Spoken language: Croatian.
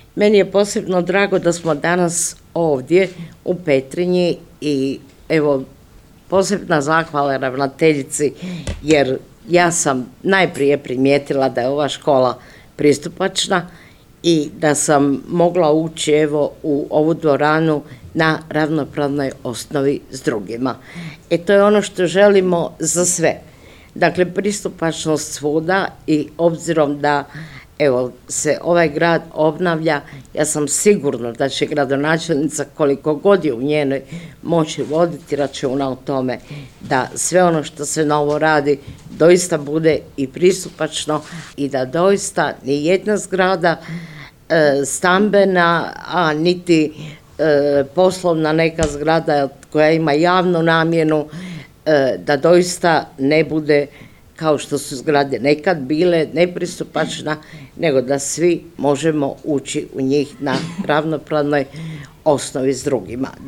Meni je posebno drago da smo danas ovdje u Petrinji i evo posebna zahvala ravnateljici jer ja sam najprije primijetila da je ova škola pristupačna i da sam mogla ući evo u ovu dvoranu na ravnopravnoj osnovi s drugima. To je ono što želimo za sve. Dakle, pristupačnost svuda i obzirom da evo se ovaj grad obnavlja, ja sam sigurna da će gradonačelnica koliko god je u njenoj moći voditi računa o tome da sve ono što se novo radi doista bude i pristupačno i da doista ni jedna zgrada stambena, a niti poslovna neka zgrada koja ima javnu namjenu da doista ne bude kao što su zgrade nekad bile nepristupačna, nego da svi možemo ući u njih na ravnopravnoj osnovi s drugima.